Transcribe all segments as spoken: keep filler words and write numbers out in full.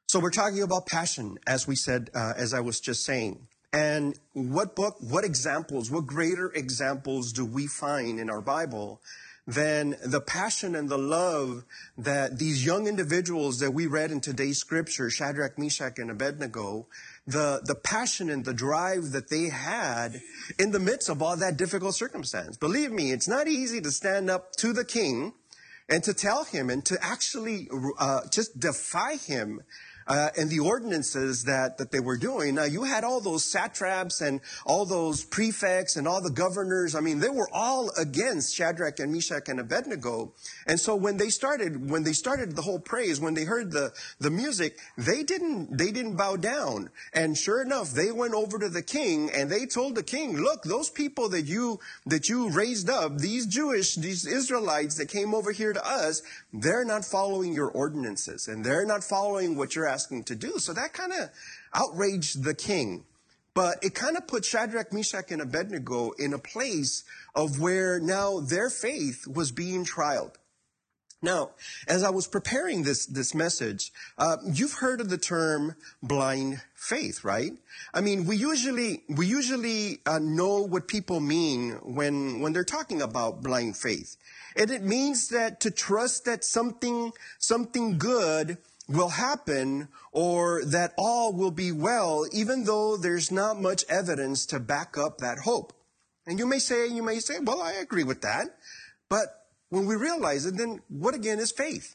So we're talking about passion, as we said, uh, as I was just saying. And what book, what examples, what greater examples do we find in our Bible than the passion and the love that these young individuals that we read in today's scripture, Shadrach, Meshach, and Abednego, the, the passion and the drive that they had in the midst of all that difficult circumstance. Believe me, it's not easy to stand up to the king and to tell him and to actually uh, just defy him Uh, and the ordinances that, that they were doing. Now, you had all those satraps and all those prefects and all the governors. I mean, they were all against Shadrach and Meshach and Abednego. And so when they started, when they started the whole praise, when they heard the, the music, they didn't, they didn't bow down. And sure enough, they went over to the king and they told the king, look, those people that you, that you raised up, these Jewish, these Israelites that came over here to us, they're not following your ordinances and they're not following what you're asking asking to do. So that kind of outraged the king. But it kind of put Shadrach, Meshach, and Abednego in a place of where now their faith was being trialed. Now, as I was preparing this, this message, uh, you've heard of the term blind faith, right? I mean, we usually, we usually uh, know what people mean when, when they're talking about blind faith. And it means that to trust that something, something good will happen or that all will be well, even though there's not much evidence to back up that hope. And you may say, you may say, well, I agree with that. But when we realize it, then what again is faith?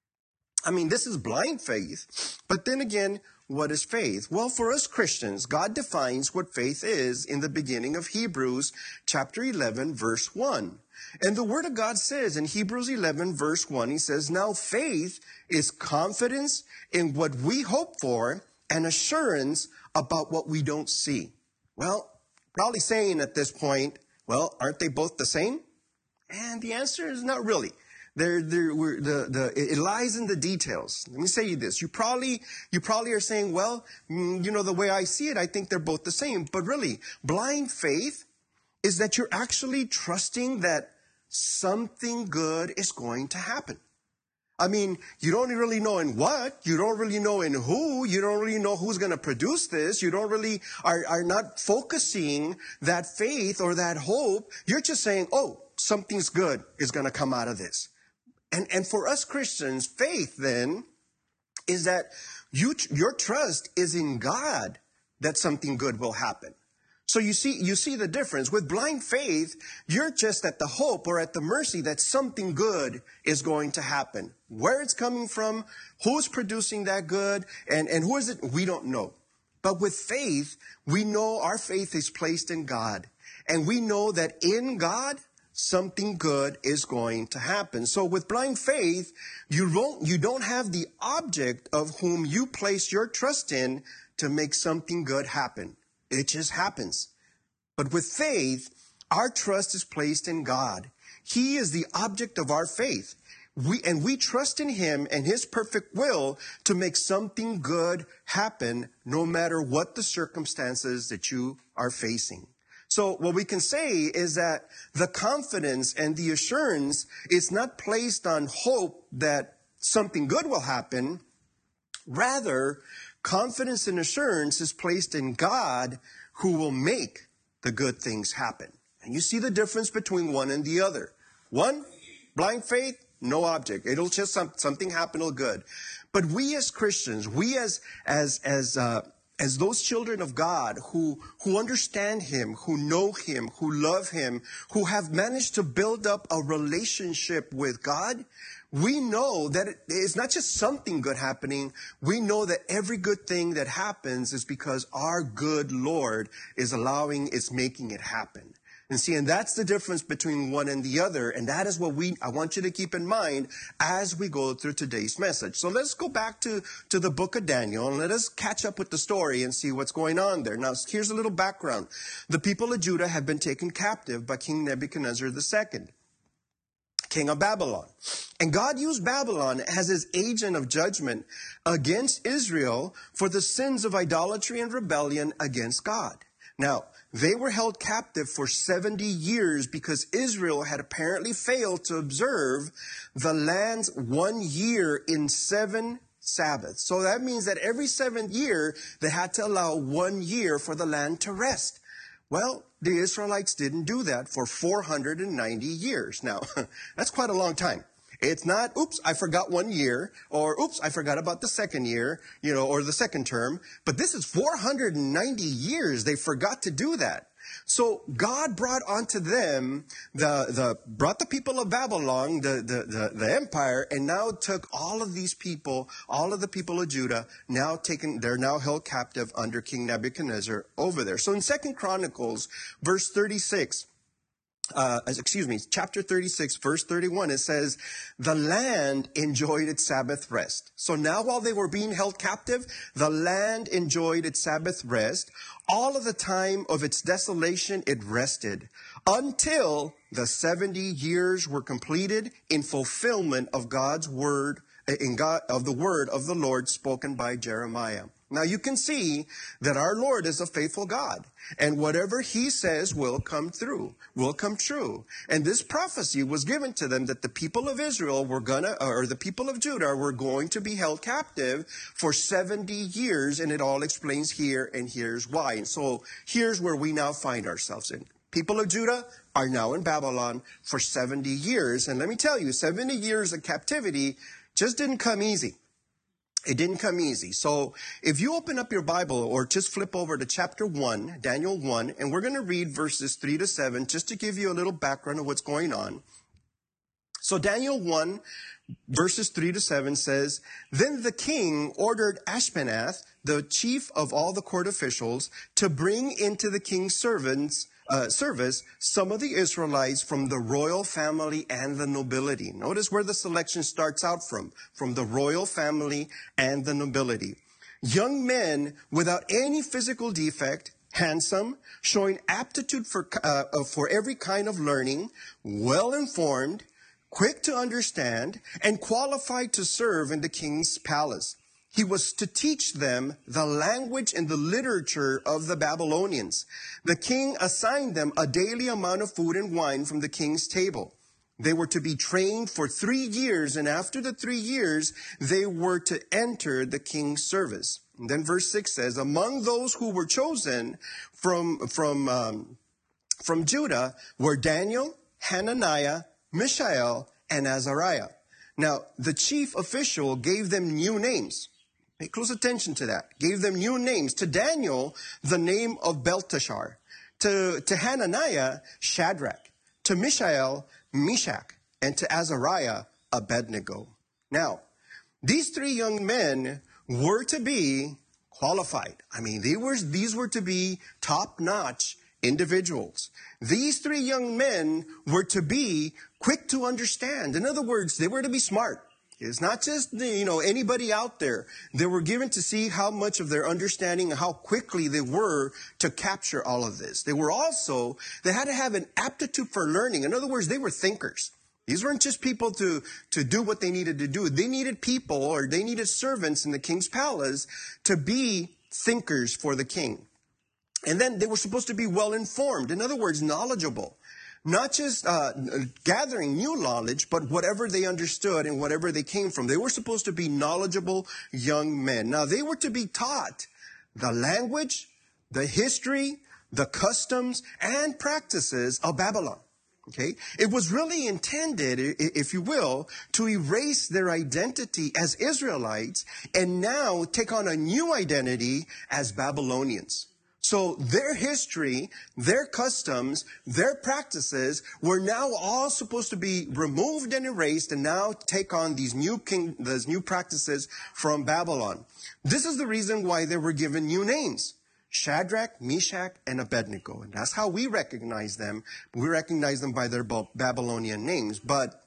I mean, this is blind faith. But then again, what is faith? Well, for us Christians, God defines what faith is in the beginning of Hebrews chapter eleven, verse one. And the Word of God says in Hebrews eleven, verse one, he says, now faith is confidence in what we hope for and assurance about what we don't see. Well, probably saying at this point, well, aren't they both the same? And the answer is not really. They're, they're, we're, the, the, it lies in the details. Let me say you this. You probably, you probably are saying, well, you know, the way I see it, I think they're both the same. But really, blind faith is that you're actually trusting that something good is going to happen. I mean, you don't really know in what, you don't really know in who, you don't really know who's going to produce this, you don't really, are, are not focusing that faith or that hope. You're just saying, oh, something's good is going to come out of this. And, and for us Christians, faith then is that you, your trust is in God that something good will happen. So you see, you see the difference. With blind faith, you're just at the hope or at the mercy that something good is going to happen. Where it's coming from, who's producing that good, and, and who is it, we don't know. But with faith, we know our faith is placed in God. And we know that in God, something good is going to happen. So with blind faith, you don't, you don't have the object of whom you place your trust in to make something good happen. It just happens. But with faith, our trust is placed in God. He is the object of our faith. We, and we trust in Him and His perfect will to make something good happen no matter what the circumstances that you are facing. So what we can say is that the confidence and the assurance is not placed on hope that something good will happen. Rather, confidence and assurance is placed in God who will make the good things happen. And you see the difference between one and the other. One, blind faith, no object. It'll just some, something happen, it'll good. But we as Christians, we as as as uh, as those children of God who who understand Him, who know Him, who love Him, who have managed to build up a relationship with God, we know that it's not just something good happening. We know that every good thing that happens is because our good Lord is allowing, is making it happen. And see, and that's the difference between one and the other. And that is what we, I want you to keep in mind as we go through today's message. So let's go back to, to the book of Daniel and let us catch up with the story and see what's going on there. Now, here's a little background. The people of Judah have been taken captive by King Nebuchadnezzar the second, king of Babylon. And God used Babylon as his agent of judgment against Israel for the sins of idolatry and rebellion against God. Now, they were held captive for seventy years because Israel had apparently failed to observe the land's one year in seven Sabbaths. So that means that every seventh year, they had to allow one year for the land to rest. Well, the Israelites didn't do that for four hundred ninety years. Now, that's quite a long time. It's not, oops, I forgot one year, or oops, I forgot about the second year, you know, or the second term. But this is four hundred ninety years. They forgot to do that. So God brought onto them the, the, brought the people of Babylon, the, the, the, the empire, and now took all of these people, all of the people of Judah, now taken, they're now held captive under King Nebuchadnezzar over there. So in Second Chronicles, verse thirty-six, Uh, excuse me, chapter thirty-six, verse thirty-one, it says, the land enjoyed its Sabbath rest. So now while they were being held captive, the land enjoyed its Sabbath rest. All of the time of its desolation, it rested until the seventy years were completed in fulfillment of God's word, in God, of the word of the Lord spoken by Jeremiah. Now you can see that our Lord is a faithful God, and whatever he says will come through, will come true. And this prophecy was given to them that the people of Israel were gonna, or the people of Judah were going to be held captive for seventy years, and it all explains here, and here's why. And so here's where we now find ourselves in. People of Judah are now in Babylon for seventy years, and let me tell you, seventy years of captivity just didn't come easy. It didn't come easy. So if you open up your Bible or just flip over to chapter one, Daniel one, and we're going to read verses three to seven just to give you a little background of what's going on. So Daniel one, verses three to seven says, then the king ordered Ashpenaz, the chief of all the court officials, to bring into the king's servants Uh, service some of the Israelites from the royal family and the nobility. Notice where the selection starts out from, from the royal family and the nobility. Young men without any physical defect, handsome, showing aptitude for, uh, for every kind of learning, well-informed, quick to understand, and qualified to serve in the king's palace. He was to teach them the language and the literature of the Babylonians. The king assigned them a daily amount of food and wine from the king's table. They were to be trained for three years, and after the three years, they were to enter the king's service. And then verse six says, among those who were chosen from, from, um, from Judah were Daniel, Hananiah, Mishael, and Azariah. Now, the chief official gave them new names. Pay close attention to that. Gave them new names. To Daniel, the name of Belteshazzar. To, to Hananiah, Shadrach. To Mishael, Meshach. And to Azariah, Abednego. Now, these three young men were to be qualified. I mean, they were, these were to be top-notch individuals. These three young men were to be quick to understand. In other words, they were to be smart. It's not just, you know, anybody out there. They were given to see how much of their understanding and how quickly they were to capture all of this. They were also, they had to have an aptitude for learning. In other words, they were thinkers. These weren't just people to, to do what they needed to do. They needed people, or they needed servants in the king's palace to be thinkers for the king. And then they were supposed to be well-informed. In other words, knowledgeable. Not just uh, gathering new knowledge, but whatever they understood and whatever they came from. They were supposed to be knowledgeable young men. Now, they were to be taught the language, the history, the customs, and practices of Babylon. Okay? It was really intended, if you will, to erase their identity as Israelites and now take on a new identity as Babylonians. So their history, their customs, their practices were now all supposed to be removed and erased and now take on these new king, these new practices from Babylon. This is the reason why they were given new names. Shadrach, Meshach, and Abednego. And that's how we recognize them. We recognize them by their Babylonian names. But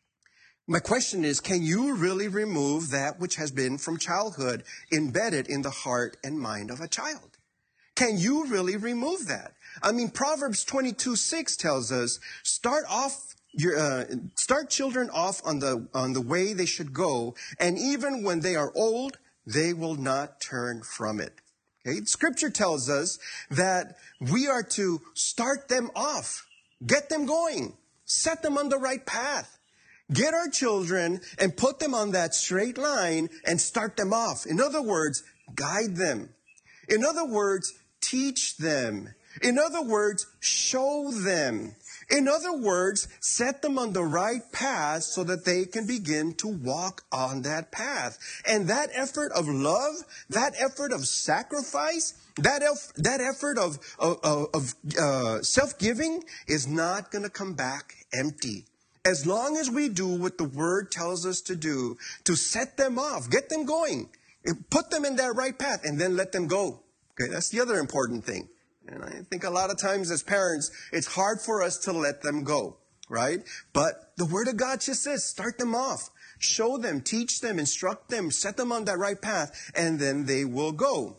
my question is, can you really remove that which has been from childhood embedded in the heart and mind of a child? Can you really remove that? I mean, Proverbs twenty-two six tells us, start off your, uh, start children off on the, on the way they should go, and even when they are old, they will not turn from it. Okay? Scripture tells us that we are to start them off, get them going, set them on the right path. Get our children and put them on that straight line and start them off. In other words, guide them. In other words, teach them. In other words, show them. In other words, set them on the right path so that they can begin to walk on that path. And that effort of love, that effort of sacrifice, that eff- that effort of, of, of uh, self-giving is not going to come back empty. As long as we do what the Word tells us to do, to set them off, get them going, put them in that right path, and then let them go. Okay, that's the other important thing. And I think a lot of times as parents, it's hard for us to let them go, right? But the Word of God just says, start them off. Show them, teach them, instruct them, set them on that right path, and then they will go.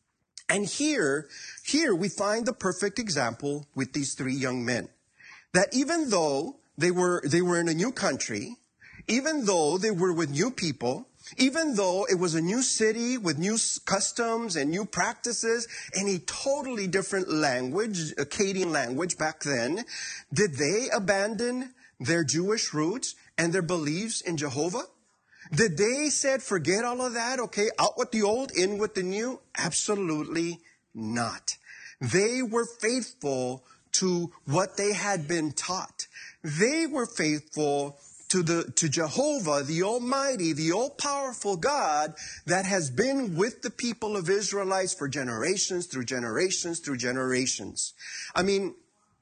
And here, here we find the perfect example with these three young men. That even though they were, they were in a new country, even though they were with new people, even though it was a new city with new customs and new practices and a totally different language, Akkadian language back then, did they abandon their Jewish roots and their beliefs in Jehovah? Did they said, forget all of that, okay, out with the old, in with the new? Absolutely not. They were faithful to what they had been taught. They were faithful to the to Jehovah, the Almighty, the all-powerful God that has been with the people of Israelites for generations, through generations, through generations. I mean,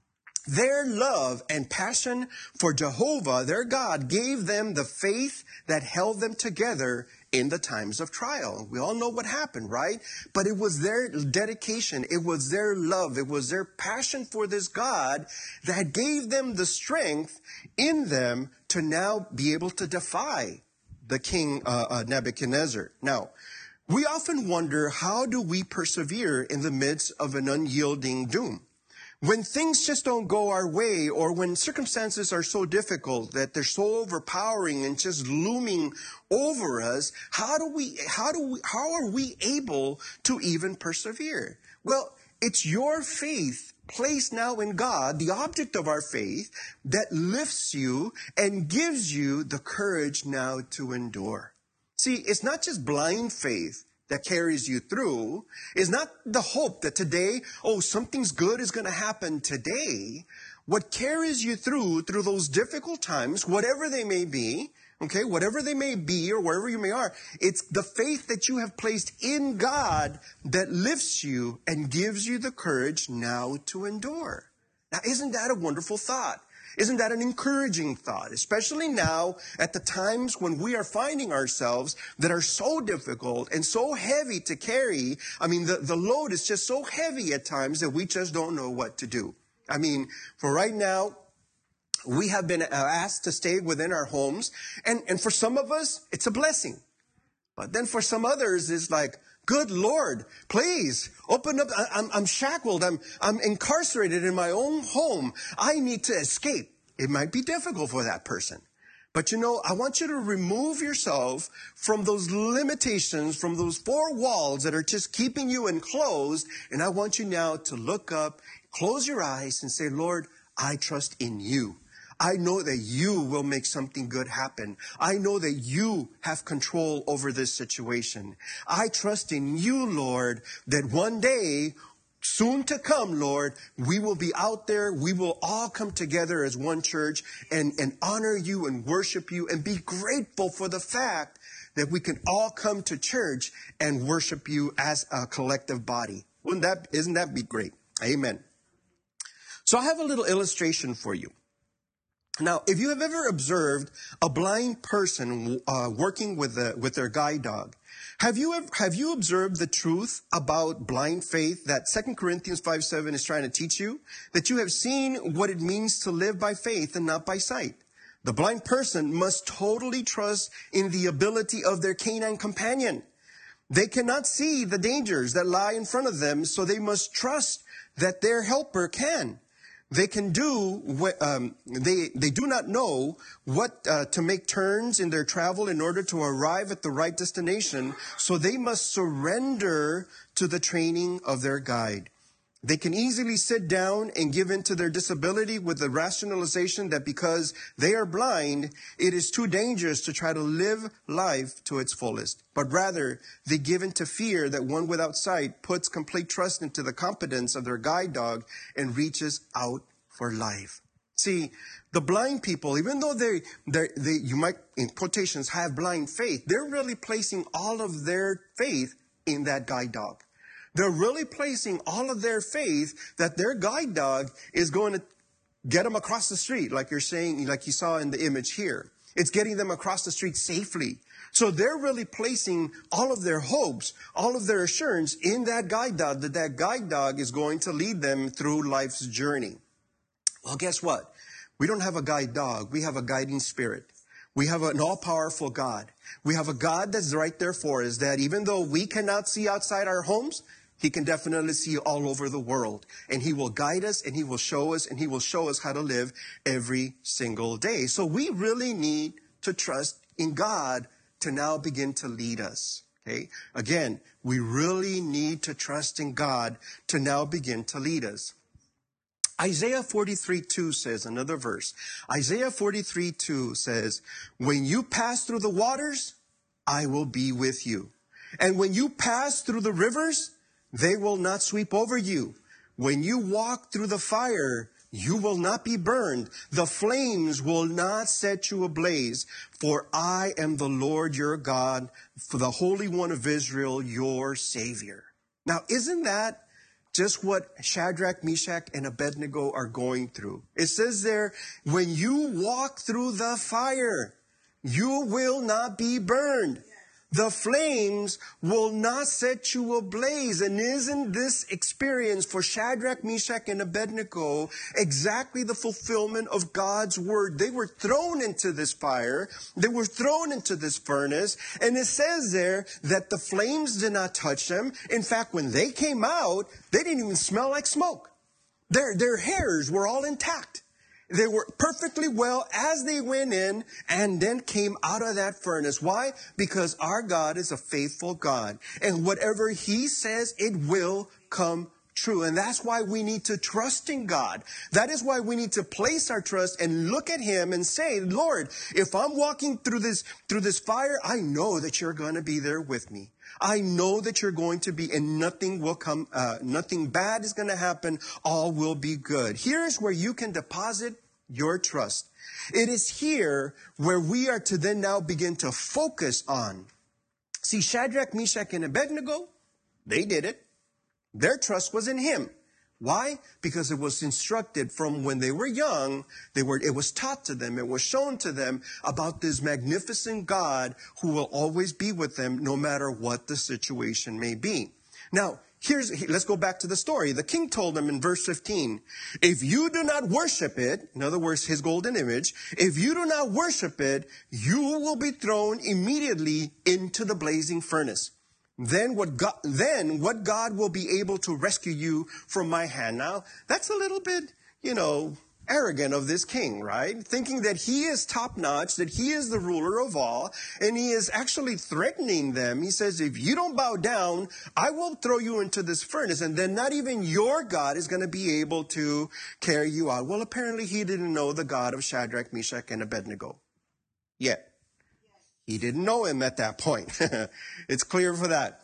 their love and passion for Jehovah, their God, gave them the faith that held them together in the times of trial. We all know what happened, right? But it was their dedication, it was their love, it was their passion for this God that gave them the strength in them to now be able to defy the king uh, uh, Nebuchadnezzar. Now, we often wonder, how do we persevere in the midst of an unyielding doom? When things just don't go our way, or when circumstances are so difficult that they're so overpowering and just looming over us, how do we, how do we, how are we able to even persevere? Well, it's your faith placed now in God, the object of our faith, that lifts you and gives you the courage now to endure. See, it's not just blind faith that carries you through. Is not the hope that today, oh, something's good is going to happen today. What carries you through, through those difficult times, whatever they may be, okay, whatever they may be or wherever you may are, it's the faith that you have placed in God that lifts you and gives you the courage now to endure. Now, isn't that a wonderful thought? Isn't that an encouraging thought? Especially now at the times when we are finding ourselves that are so difficult and so heavy to carry. I mean, the, the load is just so heavy at times that we just don't know what to do. I mean, for right now, we have been asked to stay within our homes. And, and for some of us, it's a blessing. But then for some others, it's like, good Lord, please open up. I, I'm, I'm shackled. I'm, I'm incarcerated in my own home. I need to escape. It might be difficult for that person. But you know, I want you to remove yourself from those limitations, from those four walls that are just keeping you enclosed. And I want you now to look up, close your eyes and say, Lord, I trust in you. I know that you will make something good happen. I know that you have control over this situation. I trust in you, Lord, that one day, soon to come, Lord, we will be out there. We will all come together as one church and, and honor you and worship you and be grateful for the fact that we can all come to church and worship you as a collective body. Wouldn't that, isn't that be great? Amen. So I have a little illustration for you. Now, if you have ever observed a blind person uh, working with a, with their guide dog, have you ever, have you observed the truth about blind faith that Second Corinthians five seven is trying to teach you? That you have seen what it means to live by faith and not by sight. The blind person must totally trust in the ability of their canine companion. They cannot see the dangers that lie in front of them, so they must trust that their helper can. They can do what, um, they, they do not know what, uh, to make turns in their travel in order to arrive at the right destination. So they must surrender to the training of their guide. They can easily sit down and give in to their disability with the rationalization that because they are blind, it is too dangerous to try to live life to its fullest. But rather, they give in to fear that one without sight puts complete trust into the competence of their guide dog and reaches out for life. See, the blind people, even though they, they, they, you might, in quotations, have blind faith, they're really placing all of their faith in that guide dog. They're really placing all of their faith that their guide dog is going to get them across the street, like you're saying, like you saw in the image here. It's getting them across the street safely. So they're really placing all of their hopes, all of their assurance in that guide dog, that that guide dog is going to lead them through life's journey. Well, guess what? We don't have a guide dog. We have a guiding spirit. We have an all-powerful God. We have a God that's right there for us, that even though we cannot see outside our homes, He can definitely see all over the world. And He will guide us, and He will show us, and He will show us how to live every single day. So we really need to trust in God to now begin to lead us. Okay? Again, we really need to trust in God to now begin to lead us. Isaiah forty-three two says, another verse, Isaiah forty-three two says, when you pass through the waters, I will be with you. And when you pass through the rivers, they will not sweep over you. When you walk through the fire, you will not be burned. The flames will not set you ablaze. For I am the Lord your God, for the Holy One of Israel, your Savior. Now, isn't that just what Shadrach, Meshach, and Abednego are going through? It says there, when you walk through the fire, you will not be burned. The flames will not set you ablaze. And isn't this experience for Shadrach, Meshach, and Abednego exactly the fulfillment of God's word? They were thrown into this fire. They were thrown into this furnace. And it says there that the flames did not touch them. In fact, when they came out, they didn't even smell like smoke. Their, their hairs were all intact. They were perfectly well as they went in and then came out of that furnace. Why? Because our God is a faithful God. And whatever He says, it will come true. And that's why we need to trust in God. That is why we need to place our trust and look at Him and say, Lord, if I'm walking through this, through this fire, I know that you're going to be there with me. I know that you're going to be, and nothing will come, uh, nothing bad is going to happen. All will be good. Here's where you can deposit your trust. It is here where we are to then now begin to focus on. See, Shadrach, Meshach, and Abednego, they did it. Their trust was in Him. Why? Because it was instructed from when they were young. They were, it was taught to them. It was shown to them about this magnificent God who will always be with them no matter what the situation may be. Now, here's, let's go back to the story. The king told them in verse fifteen, if you do not worship it, in other words, His golden image, if you do not worship it, you will be thrown immediately into the blazing furnace. Then what God, then what God will be able to rescue you from my hand? Now, that's a little bit, you know, arrogant of this king, right? Thinking that he is top notch, that he is the ruler of all, and he is actually threatening them. He says, if you don't bow down, I will throw you into this furnace, and then not even your God is going to be able to carry you out. Well, apparently he didn't know the God of Shadrach, Meshach, and Abednego yet. He didn't know Him at that point. It's clear for that.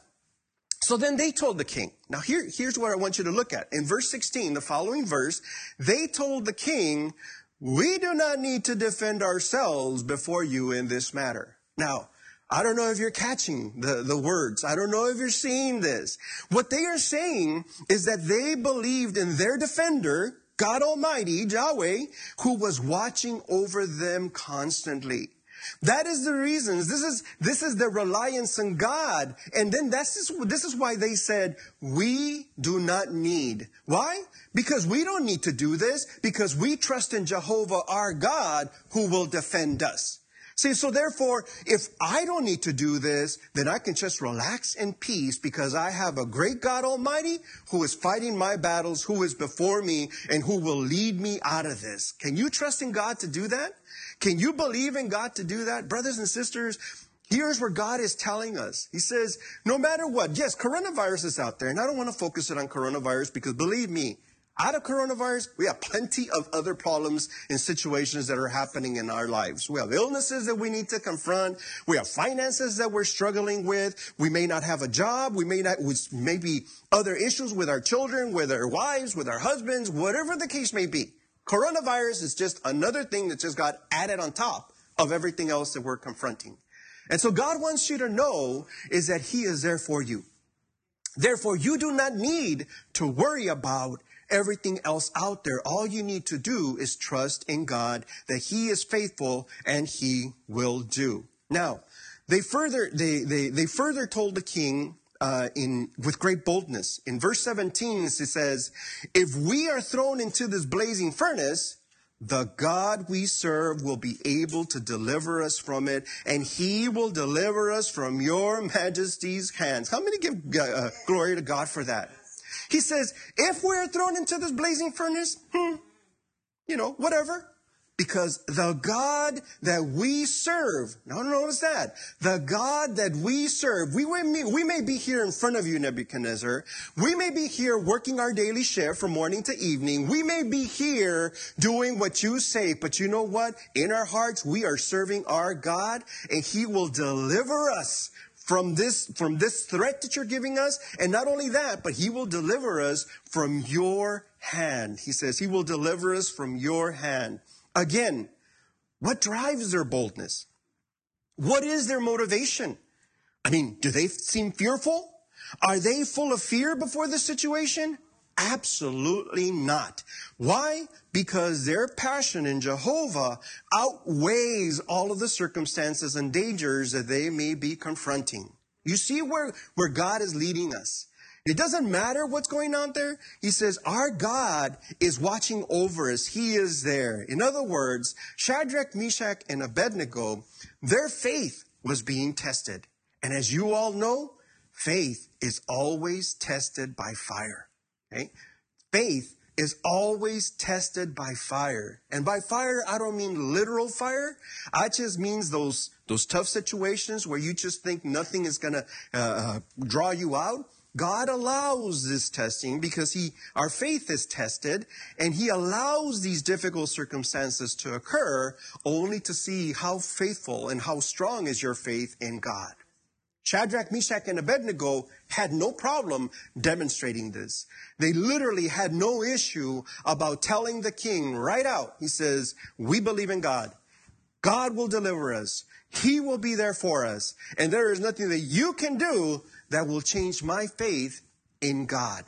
So then they told the king. Now here, here's what I want you to look at. In verse sixteen, the following verse, they told the king, we do not need to defend ourselves before you in this matter. Now, I don't know if you're catching the, the words. I don't know if you're seeing this. What they are saying is that they believed in their defender, God Almighty, Yahweh, who was watching over them constantly. That is the reasons. This is, this is the reliance on God. And then that's just, this is why they said, we do not need. Why? Because we don't need to do this, because we trust in Jehovah, our God, who will defend us. See, so therefore, if I don't need to do this, then I can just relax in peace because I have a great God Almighty who is fighting my battles, who is before me, and who will lead me out of this. Can you trust in God to do that? Can you believe in God to do that? Brothers and sisters, Here's where God is telling us. He says, no matter what, yes, coronavirus is out there, and I don't want to focus it on coronavirus because believe me, out of coronavirus, we have plenty of other problems and situations that are happening in our lives. We have illnesses that we need to confront. We have finances that we're struggling with. We may not have a job. We may not, maybe other issues with our children, with our wives, with our husbands, whatever the case may be. Coronavirus is just another thing that just got added on top of everything else that we're confronting. And so God wants you to know is that he is there for you. Therefore, you do not need to worry about everything else out there. All you need to do is trust in God that he is faithful and he will do. Now, they further, they, they, they further told the king, uh, in, with great boldness. In verse seventeen, it says, if we are thrown into this blazing furnace, the God we serve will be able to deliver us from it, and he will deliver us from your majesty's hands. How many give uh, glory to God for that? He says, if we're thrown into this blazing furnace, hmm, you know, whatever. Because the God that we serve, now notice that, the God that we serve, we may, we may be here in front of you, Nebuchadnezzar. We may be here working our daily shift from morning to evening. We may be here doing what you say, but you know what? In our hearts, we are serving our God, and he will deliver us from this, from this threat that you're giving us. And not only that, but he will deliver us from your hand. He says he will deliver us from your hand. Again, what drives their boldness? What is their motivation? I mean, do they seem fearful? Are they full of fear before the situation? Absolutely not. Why? Because their passion in Jehovah outweighs all of the circumstances and dangers that they may be confronting. You see where, where God is leading us. It doesn't matter what's going on there. He says, our God is watching over us. He is there. In other words, Shadrach, Meshach, and Abednego, their faith was being tested. And as you all know, faith is always tested by fire. Okay? Faith is always tested by fire. And by fire, I don't mean literal fire. I just means those, those tough situations where you just think nothing is going to uh, draw you out. God allows this testing because he, our faith is tested, and he allows these difficult circumstances to occur only to see how faithful and how strong is your faith in God. Shadrach, Meshach, and Abednego had no problem demonstrating this. They literally had no issue about telling the king right out. He says, we believe in God. God will deliver us. He will be there for us. And there is nothing that you can do that will change my faith in God.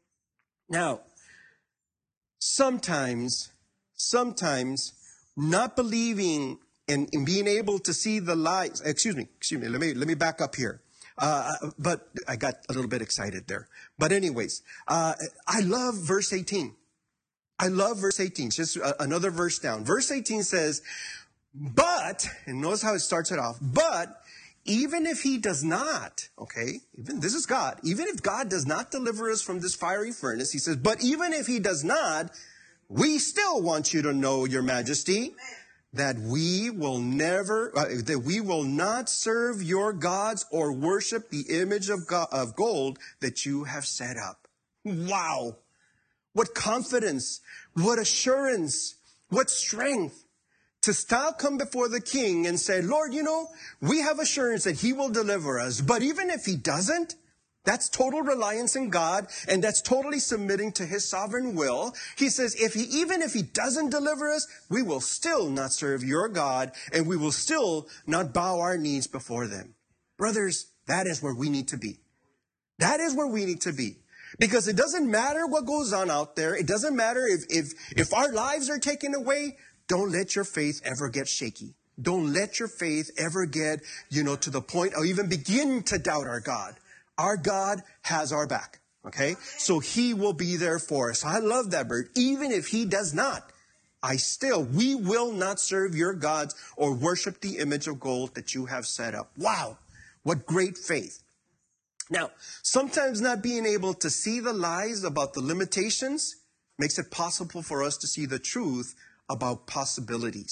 Now, sometimes, sometimes not believing and, and being able to see the light, excuse me, excuse me, let me, let me back up here. Uh, but I got a little bit excited there. But anyways, uh, I love verse eighteen. I love verse eighteen. Just another verse down. Verse eighteen says, but, and notice how it starts it off, but even if he does not, okay, even this is God, even if God does not deliver us from this fiery furnace, he says, but even if he does not, we still want you to know, your majesty, that we will never, uh, that we will not serve your gods or worship the image of, God, of gold that you have set up. Wow. What confidence, what assurance, what strength. To still come before the king and say, Lord, you know, we have assurance that he will deliver us. But even if he doesn't, that's total reliance in God, and that's totally submitting to his sovereign will. He says, if he, even if he doesn't deliver us, we will still not serve your God, and we will still not bow our knees before them. Brothers, that is where we need to be. That is where we need to be. Because it doesn't matter what goes on out there. It doesn't matter if, if, if our lives are taken away. Don't let your faith ever get shaky. Don't let your faith ever get, you know, to the point or even begin to doubt our God. Our God has our back, okay? So he will be there for us. I love that bird. Even if he does not, I still, we will not serve your gods or worship the image of gold that you have set up. Wow, what great faith. Now, sometimes not being able to see the lies about the limitations makes it possible for us to see the truth about possibilities.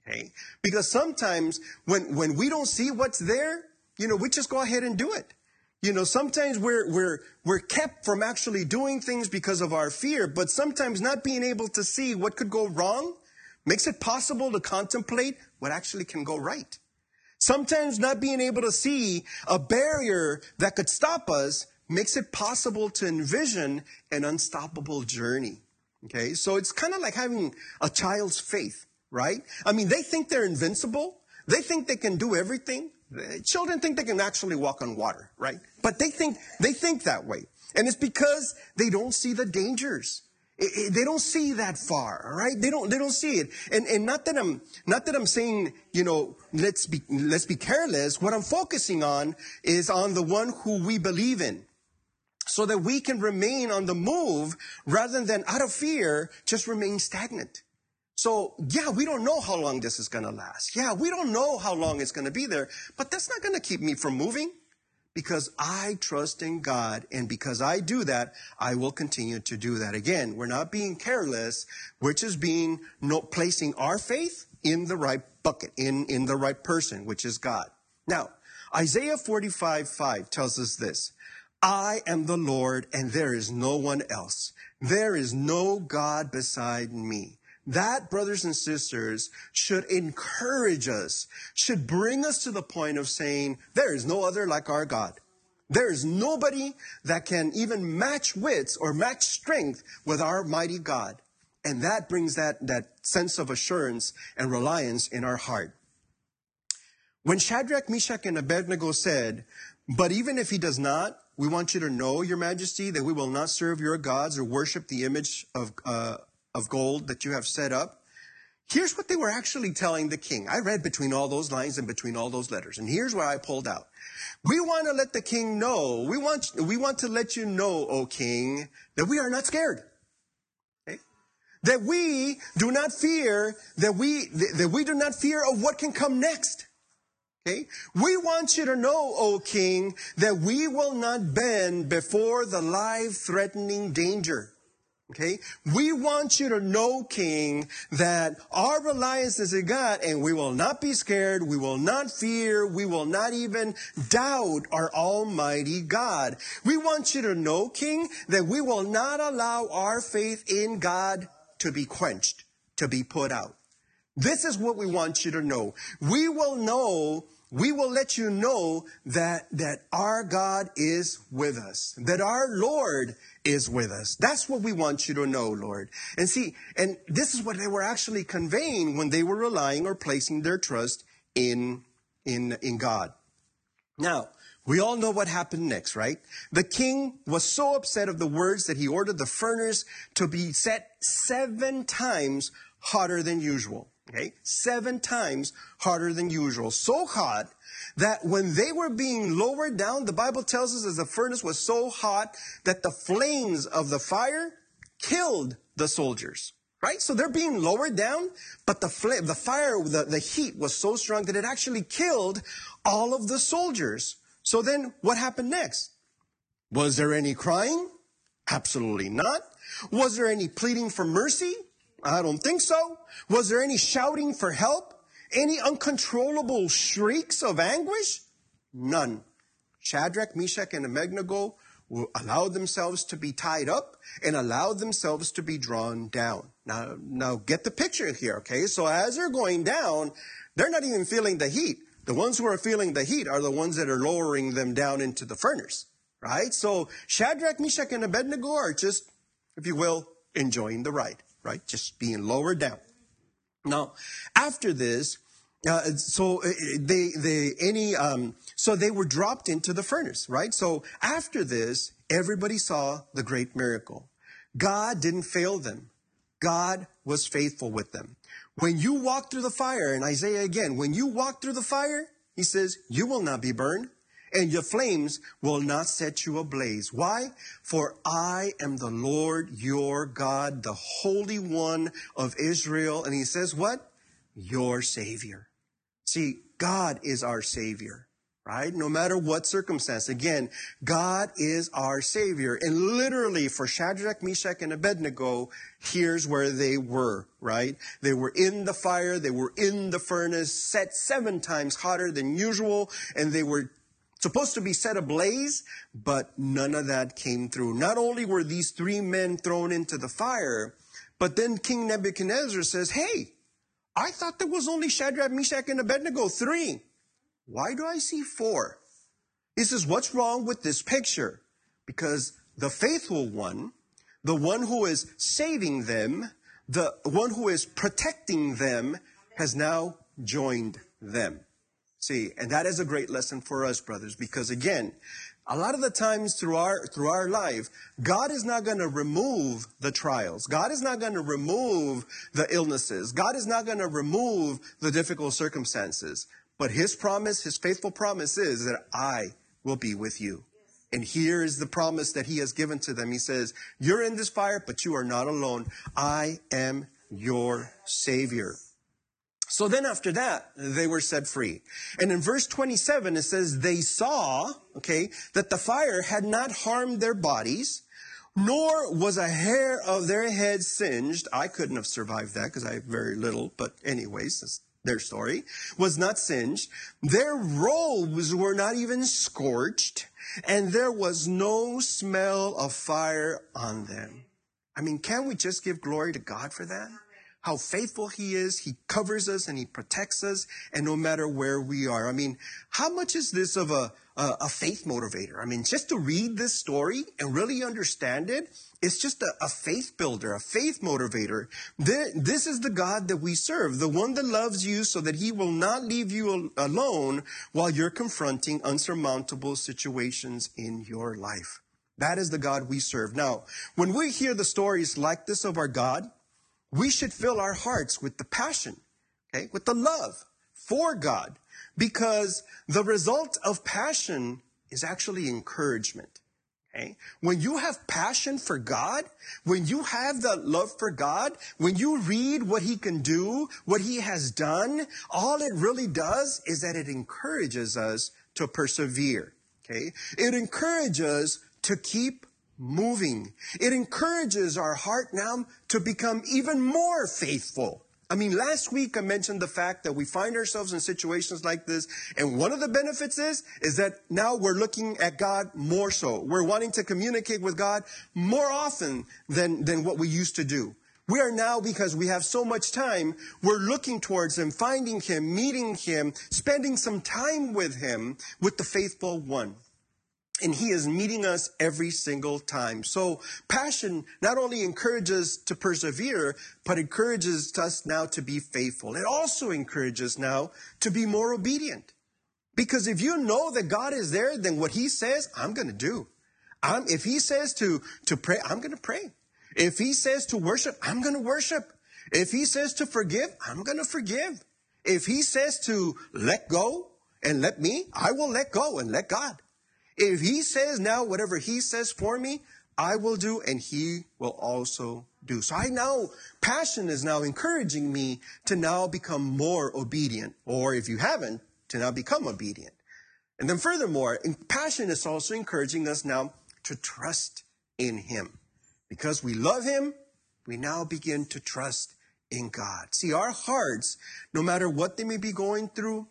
Okay? Because sometimes when, when we don't see what's there, you know, we just go ahead and do it. You know, sometimes we're, we're, we're kept from actually doing things because of our fear, but sometimes not being able to see what could go wrong makes it possible to contemplate what actually can go right. Sometimes not being able to see a barrier that could stop us makes it possible to envision an unstoppable journey. Okay, so it's kind of like having a child's faith, right? I mean, they think they're invincible. They think they can do everything. Children think they can actually walk on water, right? But they think they think that way. And it's because they don't see the dangers. It, it, they don't see that far, all right? They don't they don't see it. And and not that I'm not that I'm saying, you know, let's be let's be careless. What I'm focusing on is on the one who we believe in, so that we can remain on the move rather than out of fear just remain stagnant. So, yeah, we don't know how long this is going to last. Yeah, we don't know how long it's going to be there, but that's not going to keep me from moving because I trust in God. And because I do that, I will continue to do that. Again, we're not being careless, which is being no, placing our faith in the right bucket, in, in the right person, which is God. Now, Isaiah forty-five five tells us this. I am the Lord and there is no one else. There is no God beside me. That, brothers and sisters, should encourage us, should bring us to the point of saying, there is no other like our God. There is nobody that can even match wits or match strength with our mighty God. And that brings that, that sense of assurance and reliance in our heart. When Shadrach, Meshach, and Abednego said, but even if he does not, we want you to know, Your Majesty, that we will not serve your gods or worship the image of uh of gold that you have set up. Here's what they were actually telling the king. I read between all those lines and between all those letters. And here's what I pulled out. We want to let the king know, we want, we want to let you know, O king, that we are not scared. Okay? That we do not fear, that we, that we do not fear of what can come next. Okay? We want you to know, O king, that we will not bend before the life-threatening danger. Okay? We want you to know, King, that our reliance is in God and we will not be scared, we will not fear, we will not even doubt our almighty God. We want you to know, King, that we will not allow our faith in God to be quenched, to be put out. This is what we want you to know. We will know We will let you know that, that our God is with us, that our Lord is with us. That's what we want you to know, Lord. And see, and this is what they were actually conveying when they were relying or placing their trust in, in, in God. Now, we all know what happened next, right? The king was so upset of the words that he ordered the furnace to be set seven times hotter than usual. Okay, seven times hotter than usual. So hot that when they were being lowered down, the Bible tells us that the furnace was so hot that the flames of the fire killed the soldiers. Right? So they're being lowered down, but the flame, the fire, the, the heat was so strong that it actually killed all of the soldiers. So then what happened next? Was there any crying? Absolutely not. Was there any pleading for mercy? I don't think so. Was there any shouting for help? Any uncontrollable shrieks of anguish? None. Shadrach, Meshach, and Abednego allowed themselves to be tied up and allowed themselves to be drawn down. Now, now get the picture here, okay? So as they're going down, they're not even feeling the heat. The ones who are feeling the heat are the ones that are lowering them down into the furnace, right? So Shadrach, Meshach, and Abednego are just, if you will, enjoying the ride. Right? Just being lowered down. Now, after this, uh, so they, they, any, um, so they were dropped into the furnace, right? So after this, everybody saw the great miracle. God didn't fail them. God was faithful with them. When you walk through the fire, and Isaiah again, when you walk through the fire, he says, you will not be burned. And your flames will not set you ablaze. Why? For I am the Lord your God, the Holy One of Israel. And he says what? Your Savior. See, God is our Savior. right? No matter what circumstance. Again, God is our Savior. And literally for Shadrach, Meshach, and Abednego, here's where they were, right? They were in the fire. They were in the furnace, set seven times hotter than usual. And they were supposed to be set ablaze, but none of that came through. Not only were these three men thrown into the fire, but then King Nebuchadnezzar says, hey, I thought there was only Shadrach, Meshach, and Abednego, three. Why do I see four? He says, what's wrong with this picture? Because the faithful one, the one who is saving them, the one who is protecting them, has now joined them. See, and that is a great lesson for us, brothers, because again, a lot of the times through our through our life, God is not going to remove the trials. God is not going to remove the illnesses. God is not going to remove the difficult circumstances. But his promise, his faithful promise is that I will be with you. And here is the promise that he has given to them. He says, you're in this fire, but you are not alone. I am your Savior. So then after that, they were set free. And in verse twenty-seven, it says, they saw, okay, that the fire had not harmed their bodies, nor was a hair of their head singed. I couldn't have survived that because I have very little, but anyways, that's their story, was not singed. Their robes were not even scorched, and there was no smell of fire on them. I mean, can't we just give glory to God for that? How faithful he is. He covers us and he protects us, and no matter where we are. I mean, how much is this of a, a, a faith motivator? I mean, just to read this story and really understand it, it's just a, a faith builder, a faith motivator. This is the God that we serve, the one that loves you so that he will not leave you alone while you're confronting unsurmountable situations in your life. That is the God we serve. Now, when we hear the stories like this of our God, we should fill our hearts with the passion, okay, with the love for God, because the result of passion is actually encouragement. Okay? When you have passion for God, when you have that love for God, when you read what he can do, what he has done, all it really does is that it encourages us to persevere. Okay? It encourages us to keep moving. It encourages our heart now to become even more faithful. I mean, last week I mentioned the fact that we find ourselves in situations like this, and one of the benefits is, is that now we're looking at God more so. We're wanting to communicate with God more often than, than what we used to do. We are now, because we have so much time, we're looking towards him, finding him, meeting him, spending some time with him, with the faithful one. And he is meeting us every single time. So passion not only encourages to persevere, but encourages us now to be faithful. It also encourages now to be more obedient. Because if you know that God is there, then what he says, I'm going to do. I'm, if he says to, to pray, I'm going to pray. If he says to worship, I'm going to worship. If he says to forgive, I'm going to forgive. If he says to let go and let me, I will let go and let God. If he says now whatever he says for me, I will do, and he will also do. So I now, passion is now encouraging me to now become more obedient. Or if you haven't, to now become obedient. And then furthermore, passion is also encouraging us now to trust in him. Because we love him, we now begin to trust in God. See, our hearts, no matter what they may be going through,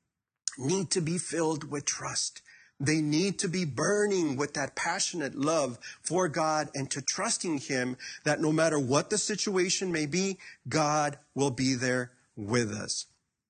need to be filled with trust. They need to be burning with that passionate love for God and to trusting him that no matter what the situation may be, God will be there with us.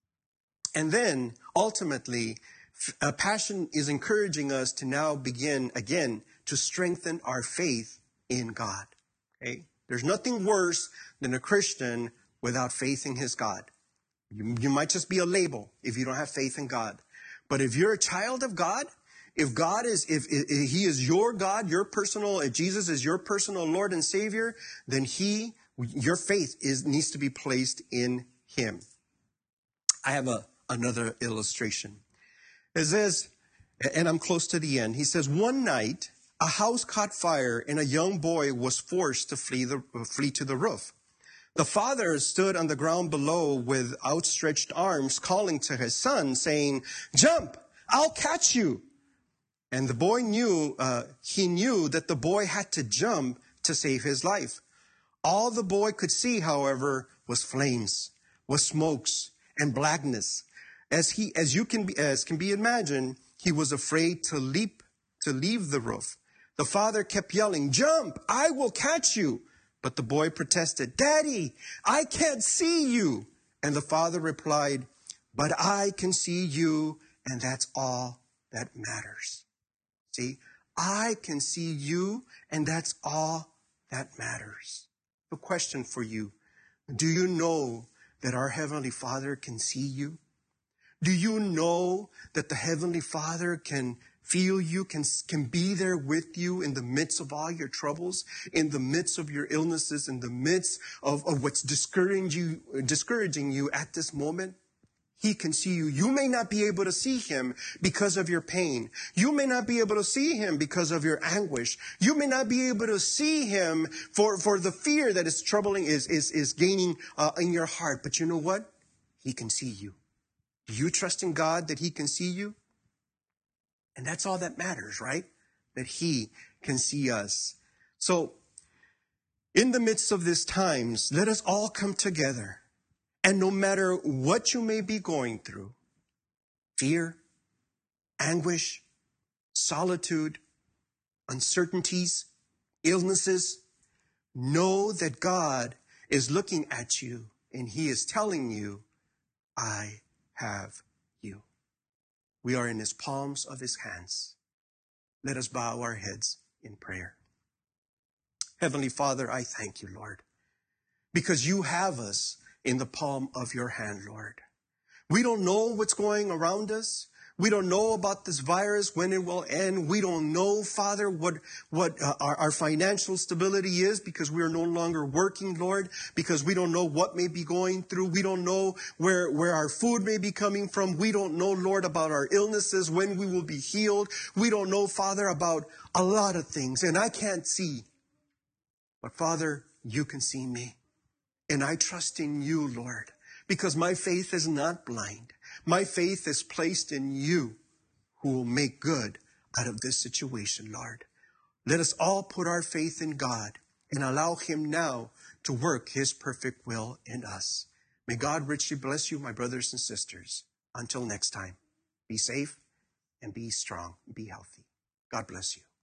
And then ultimately, a passion is encouraging us to now begin again to strengthen our faith in God. Okay? There's nothing worse than a Christian without faith in his God. You, you might just be a label if you don't have faith in God. But if you're a child of God, If God is, if, if he is your God, your personal, if Jesus is your personal Lord and Savior, then he, your faith is, needs to be placed in him. I have a, another illustration. It says, and I'm close to the end. He says, one night, a house caught fire and a young boy was forced to flee the, flee to the roof. The father stood on the ground below with outstretched arms, calling to his son, saying, jump! I'll catch you. And the boy knew, uh, he knew that the boy had to jump to save his life. All the boy could see, however, was flames, was smokes, and blackness. As he, as you can be, as can be imagined, he was afraid to leap, to leave the roof. The father kept yelling, "Jump, I will catch you." But the boy protested, "Daddy, I can't see you." And the father replied, "But I can see you, and that's all that matters." See, I can see you, and that's all that matters. A question for you. Do you know that our Heavenly Father can see you? Do you know that the Heavenly Father can feel you, can, can be there with you in the midst of all your troubles, in the midst of your illnesses, in the midst of, of what's discouraging you, discouraging you at this moment? He can see you. You may not be able to see him because of your pain. You may not be able to see him because of your anguish. You may not be able to see him for, for the fear that is troubling, is, is, is gaining uh, in your heart. But you know what? He can see you. Do you trust in God that he can see you? And that's all that matters, right? That he can see us. So, in the midst of these times, let us all come together. And no matter what you may be going through, fear, anguish, solitude, uncertainties, illnesses, know that God is looking at you and he is telling you, "I have you." We are in his palms of his hands. Let us bow our heads in prayer. Heavenly Father, I thank you, Lord, because you have us in the palm of your hand, Lord. We don't know what's going around us. We don't know about this virus, when it will end. We don't know, Father, what, what uh, our, our financial stability is, because we are no longer working, Lord, because we don't know what may be going through. We don't know where, where our food may be coming from. We don't know, Lord, about our illnesses, when we will be healed. We don't know, Father, about a lot of things, and I can't see. But Father, you can see me. And I trust in you, Lord, because my faith is not blind. My faith is placed in you, who will make good out of this situation, Lord. Let us all put our faith in God and allow him now to work his perfect will in us. May God richly bless you, my brothers and sisters. Until next time, be safe and be strong. Be healthy. God bless you.